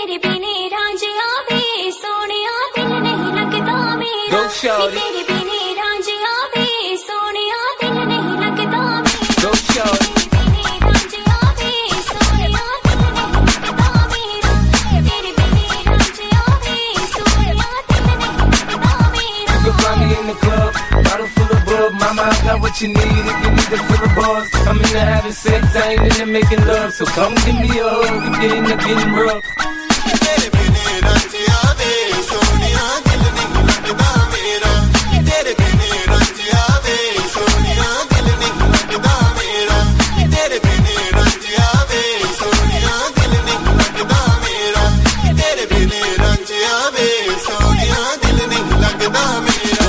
तेरे बिने रांझिया वे सोनिया दिल नहीं लगता मेरा। तेरे बिने रांझिया वे सोनिया दिल नहीं लगता मेरा। तेरे बिने रांझिया वे सोनिया दिल नहीं लगता मेरा। तेरे बिने रांझिया वे सोनिया दिल नहीं लगता मेरा। You can find me in the club, bottle full of bub. Mama, I got what you need if you need to fill the buzz. I'm into having sex, I ain't into making love. So come give me a hug, we get into getting rough. तेरे बिने रांझिया वे सोनिया दिल नहीं लगता मेरा। तेरे बिने रांझिया वे सोनिया दिल नहीं लगता मेरा। तेरे बिने रांझिया वे सोनिया दिल नहीं लगता मेरा। तेरे बिने रांझिया वे सोनिया दिल नहीं लगता मेरा।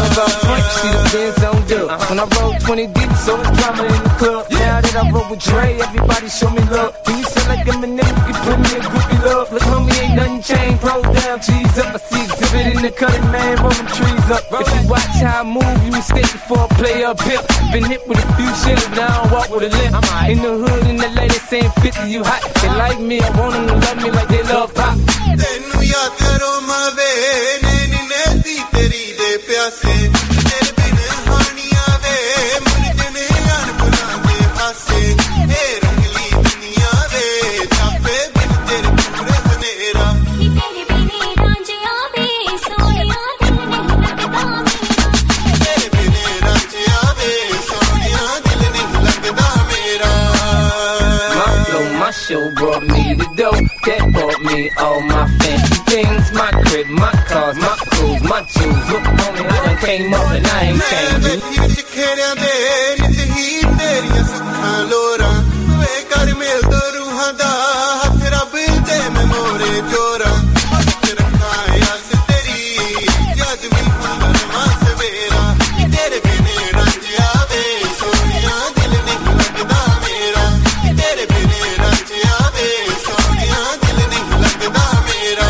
See the Benz on dub. When I roll 20 deep, so it's drama in the club. Now that I roll with Dre, everybody show me love. When you sound like Eminem, you can put me in groupie love. Look, homie, ain't nothing changed. Roll down, cheese up. I see exhibit in the cutting, man, rolling trees up. If you watch how I move, you mistake before I play up hip. Been hit with a few shillings, but I don't walk with a limp. In the hood, in the lady saying 50, you hot. They like me, I want them to love me like they love pop. तेनू याद करो मावे नैनी नैती तेरी दे प्यासे। तेरे बिन हानिया वे मुरझने अनबुला दे हासे। हे रंगली दुनिया वे चापे बिन तेरे पूरे हनेरा। तेरे बिने रांझिया वे सोनिया दिल नहीं लगता मेरा। तेरे बिने रांझिया वे सोनिया दिल नहीं लगता मेरा। My flow, my show brought me the dough that bought me all my fancy things. My crib, my cars, my clothes, my jewels. Look on me, I done came up and I ain't changed. मैं बैठी खेड़िया दे नित ही तेरिया सुखां लोरां। वे कर mail दो रूहां दा हथ रब दे मैं मोरे जोरां। हथ रखा यास तेरी जद भी हुंदा नवां सवेरा। तेरे बिने रांझिया वे सोनिया दिल नहीं लगदा मेरा। तेरे बिने रांझिया वे सोनिया दिल नहीं लगदा मेरा।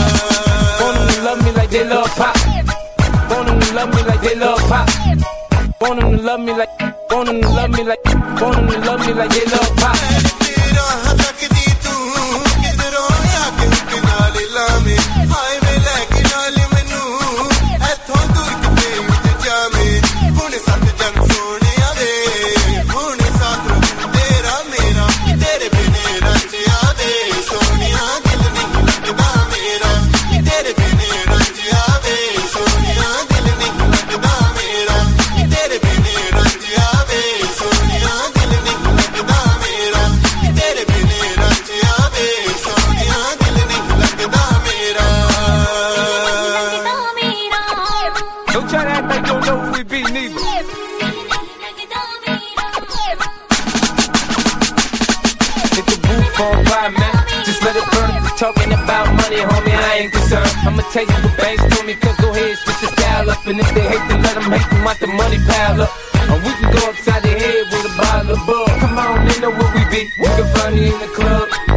Want them to love me like they love pop. Want them to love me like they love pop. Want them to love me like, want them to love me like, want them to love me like they love pop. तेरा हथकदी तू किधरों आके किनारे लामे। हाय वे लेके नाले मैनू ऐथों दूर किते उठ जामे। हुण सत जंग सोने आवे हुण साथ रहूं तेरा मेरा। तेरे बिने रांझिया वे सोनिया दिल नहीं लगदा मेरा। तेरे बिने रांझिया वे सोनिया दिल नहीं लगदा मेरा। तेरे बिने रांझिया वे सोनिया दिल नहीं लगदा मेरा। तेरे बिने रांझिया वे सोनिया दिल नहीं लगदा मेरा। लगता मेरा। Don't try to act like you don't know who we be, neither. दिल नहीं लगता मेरा। Hit the roof on fire, man. Just let it burn. If you're talking about money, homie, I ain't concerned. I'ma tell you what banks told me, cause go ahead, switch the style up. And if they hate, then let them hate them, watch the money pile up. Or we can go upside the head with a bottle of bug. Come on, they know what we be. You can find me in the club,